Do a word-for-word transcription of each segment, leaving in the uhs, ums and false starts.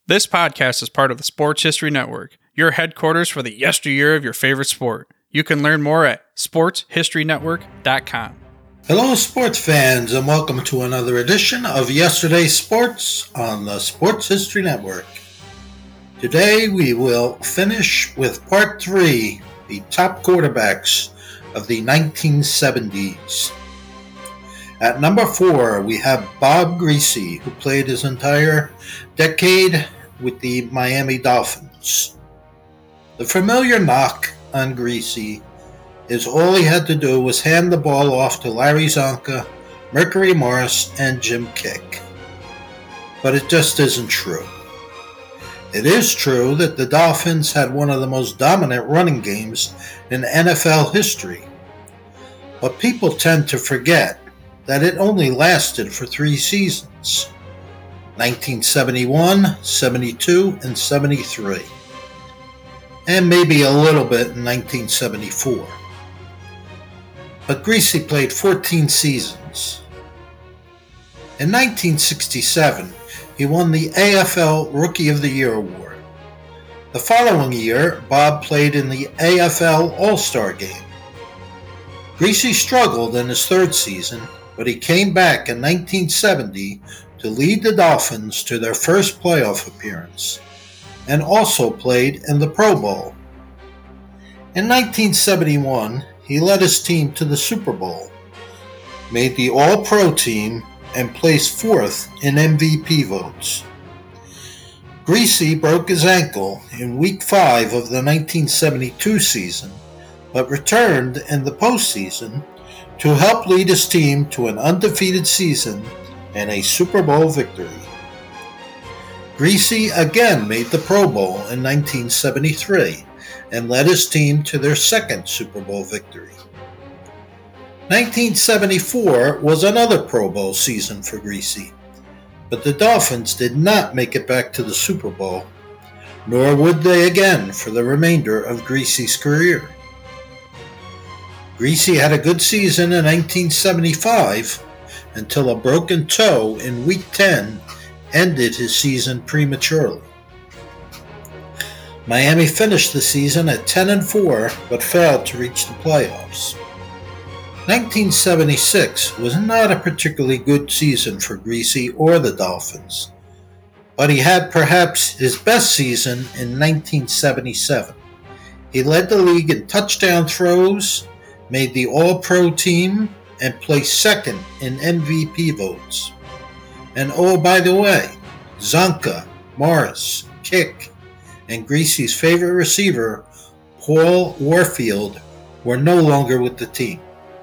This podcast is part of the Sports History Network, your headquarters for the yesteryear of your favorite sport. You can learn more at sports history network dot com. Hello, sports fans, and welcome to another edition of Yesterday's Sports on the Sports History Network. Today we will finish with part three, the top quarterbacks of the nineteen seventies. At number four, we have Bob Griese, who played his entire decade with the Miami Dolphins. The familiar knock on Griese is all he had to do was hand the ball off to Larry Csonka, Mercury Morris, and Jim Kick. But it just isn't true. It is true that the Dolphins had one of the most dominant running games in N F L history. But people tend to forget that it only lasted for three seasons, nineteen seventy-one, seventy-two, and seventy-three, and maybe a little bit in nineteen seventy-four. But Griese played fourteen seasons. In nineteen sixty-seven, he won the A F L Rookie of the Year award. The following year, Bob played in the A F L All-Star Game. Griese struggled in his third season, but he came back in nineteen seventy to lead the Dolphins to their first playoff appearance, and also played in the Pro Bowl. In nineteen seventy-one, he led his team to the Super Bowl, made the All-Pro team, and placed fourth in M V P votes. Griese broke his ankle in Week five of the nineteen seventy-two season, but returned in the postseason to help lead his team to an undefeated season and a Super Bowl victory. Griese again made the Pro Bowl in nineteen seventy-three and led his team to their second Super Bowl victory. nineteen seventy-four was another Pro Bowl season for Griese, but the Dolphins did not make it back to the Super Bowl, nor would they again for the remainder of Griese's career. Griese had a good season in nineteen seventy-five until a broken toe in Week ten ended his season prematurely. Miami finished the season at ten and four but failed to reach the playoffs. nineteen seventy-six was not a particularly good season for Griese or the Dolphins, but he had perhaps his best season in nineteen seventy-seven. He led the league in touchdown throws, made the All-Pro team, and placed second in M V P votes. And oh, by the way, Csonka, Morris, Kick, and Griese's favorite receiver, Paul Warfield, were no longer with the team.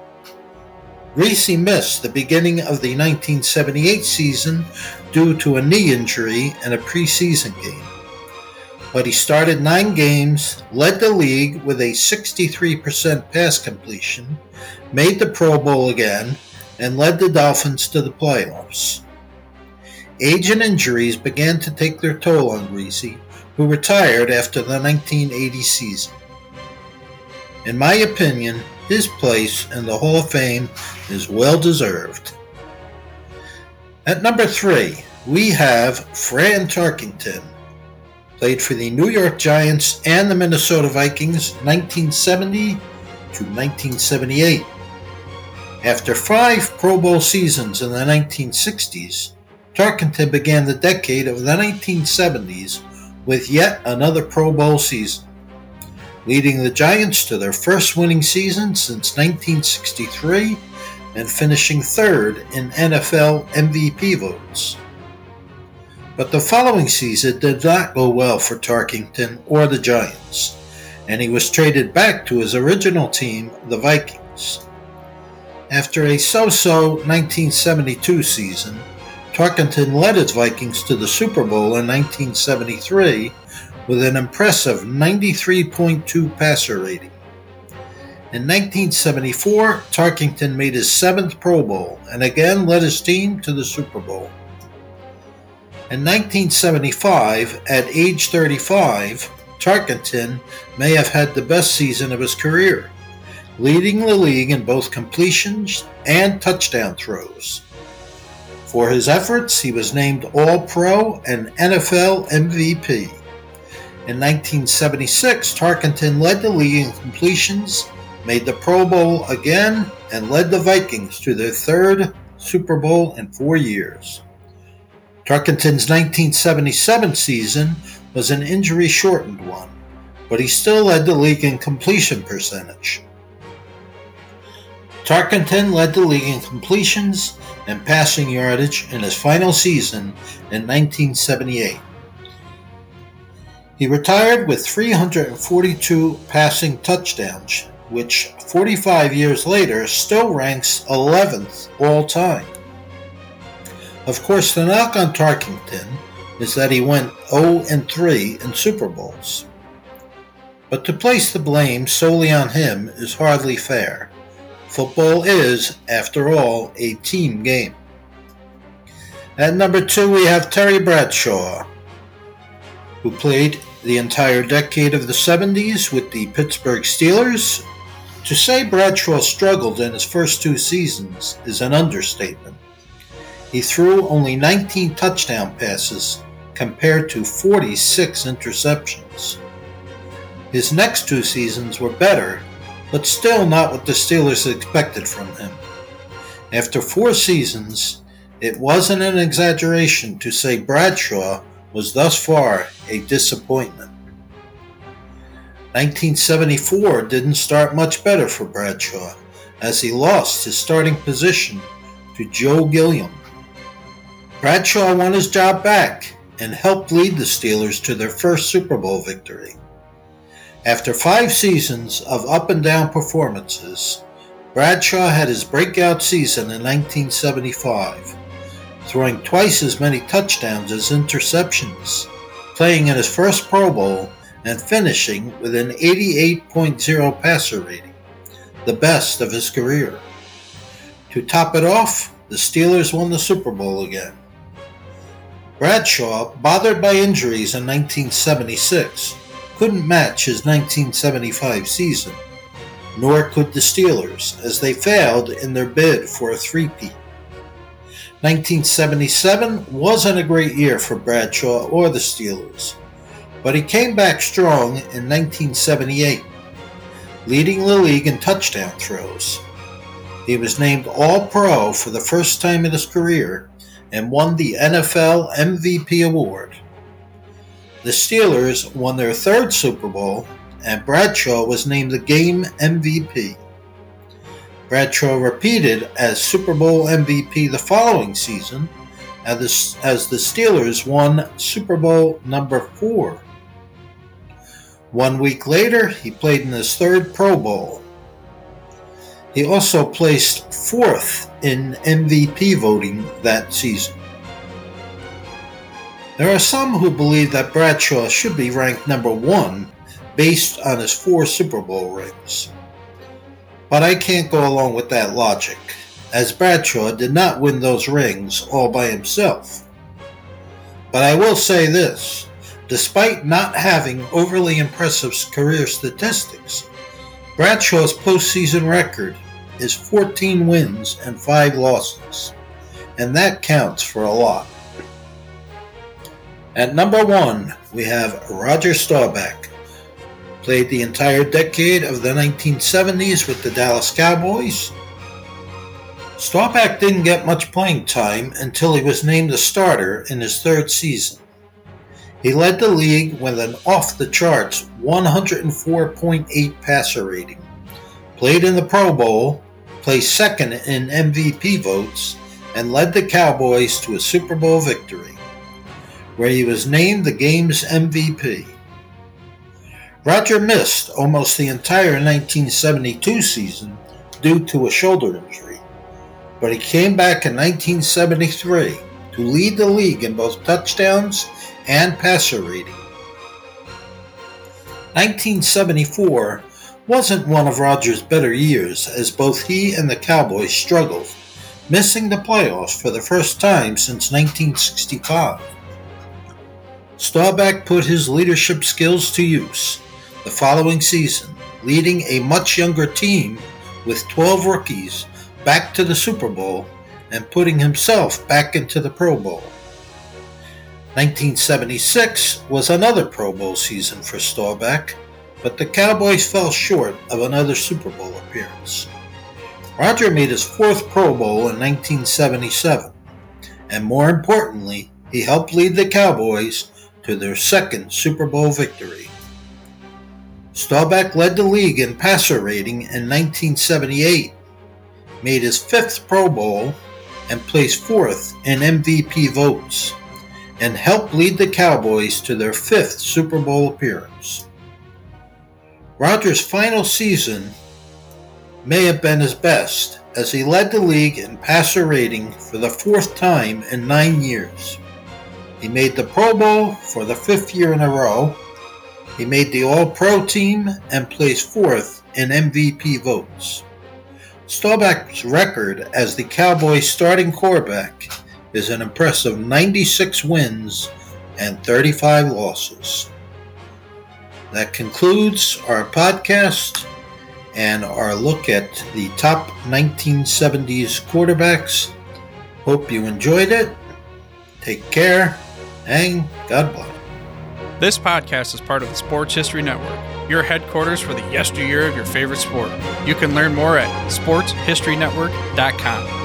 Griese missed the beginning of the nineteen seventy-eight season due to a knee injury in a preseason game. But he started nine games, led the league with a sixty-three percent pass completion, made the Pro Bowl again, and led the Dolphins to the playoffs. Age and injuries began to take their toll on Griese, who retired after the nineteen eighty season. In my opinion, his place in the Hall of Fame is well deserved. At number three, we have Fran Tarkenton. Played for the New York Giants and the Minnesota Vikings nineteen seventy to nineteen seventy-eight. After five Pro Bowl seasons in the nineteen sixties, Tarkenton began the decade of the nineteen seventies with yet another Pro Bowl season, leading the Giants to their first winning season since nineteen sixty-three and finishing third in N F L M V P votes. But the following season did not go well for Tarkenton or the Giants, and he was traded back to his original team, the Vikings. After a so-so nineteen seventy-two season, Tarkenton led his Vikings to the Super Bowl in nineteen seventy-three with an impressive ninety-three point two passer rating. In nineteen seventy-four, Tarkenton made his seventh Pro Bowl and again led his team to the Super Bowl. In nineteen seventy-five, at age thirty-five, Tarkenton may have had the best season of his career, leading the league in both completions and touchdown throws. For his efforts, he was named All-Pro and N F L M V P. In nineteen seventy-six, Tarkenton led the league in completions, made the Pro Bowl again, and led the Vikings to their third Super Bowl in four years. Tarkenton's nineteen seventy-seven season was an injury-shortened one, but he still led the league in completion percentage. Tarkenton led the league in completions and passing yardage in his final season in nineteen seventy-eight. He retired with three hundred forty-two passing touchdowns, which forty-five years later still ranks eleventh all-time. Of course, the knock on Tarkenton is that he went oh and three in Super Bowls. But to place the blame solely on him is hardly fair. Football is, after all, a team game. At number two, we have Terry Bradshaw, who played the entire decade of the seventies with the Pittsburgh Steelers. To say Bradshaw struggled in his first two seasons is an understatement. He threw only nineteen touchdown passes compared to forty-six interceptions. His next two seasons were better, but still not what the Steelers expected from him. After four seasons, it wasn't an exaggeration to say Bradshaw was thus far a disappointment. nineteen seventy-four didn't start much better for Bradshaw, as he lost his starting position to Joe Gilliam. Bradshaw won his job back and helped lead the Steelers to their first Super Bowl victory. After five seasons of up-and-down performances, Bradshaw had his breakout season in nineteen seventy-five, throwing twice as many touchdowns as interceptions, playing in his first Pro Bowl, and finishing with an eighty-eight point oh passer rating, the best of his career. To top it off, the Steelers won the Super Bowl again. Bradshaw, bothered by injuries in nineteen seventy-six, couldn't match his nineteen seventy-five season, nor could the Steelers, as they failed in their bid for a three-peat. nineteen seventy-seven wasn't a great year for Bradshaw or the Steelers, but he came back strong in nineteen seventy-eight, leading the league in touchdown throws. He was named All-Pro for the first time in his career and won the N F L M V P award. The Steelers won their third Super Bowl, and Bradshaw was named the game M V P. Bradshaw repeated as Super Bowl M V P the following season, as the, as the Steelers won Super Bowl number four. One week later, he played in his third Pro Bowl. He also placed fourth in M V P voting that season. There are some who believe that Bradshaw should be ranked number one based on his four Super Bowl rings. But I can't go along with that logic, as Bradshaw did not win those rings all by himself. But I will say this, despite not having overly impressive career statistics, Bradshaw's postseason record is fourteen wins and five losses, and that counts for a lot. At number one, we have Roger Staubach. Played the entire decade of the nineteen seventies with the Dallas Cowboys. Staubach didn't get much playing time until he was named a starter in his third season. He led the league with an off-the-charts one hundred four point eight passer rating, played in the Pro Bowl, placed second in M V P votes, and led the Cowboys to a Super Bowl victory, where he was named the game's M V P. Roger missed almost the entire nineteen seventy-two season due to a shoulder injury, but he came back in nineteen seventy-three to lead the league in both touchdowns and passer rating. nineteen seventy-four wasn't one of Rogers' better years, as both he and the Cowboys struggled, missing the playoffs for the first time since nineteen sixty-five. Staubach put his leadership skills to use the following season, leading a much younger team with twelve rookies back to the Super Bowl and putting himself back into the Pro Bowl. nineteen seventy-six was another Pro Bowl season for Staubach, but the Cowboys fell short of another Super Bowl appearance. Roger made his fourth Pro Bowl in nineteen seventy-seven, and more importantly, he helped lead the Cowboys to their second Super Bowl victory. Staubach led the league in passer rating in nineteen seventy-eight, made his fifth Pro Bowl, and placed fourth in M V P votes, and helped lead the Cowboys to their fifth Super Bowl appearance. Rodgers' final season may have been his best, as he led the league in passer rating for the fourth time in nine years. He made the Pro Bowl for the fifth year in a row. He made the All-Pro team and placed fourth in M V P votes. Staubach's record as the Cowboys' starting quarterback is an impressive ninety-six wins and thirty-five losses. That concludes our podcast and our look at the top nineteen seventies quarterbacks. Hope you enjoyed it. Take care, and God bless. This podcast is part of the Sports History Network, your headquarters for the yesteryear of your favorite sport. You can learn more at sports history network dot com.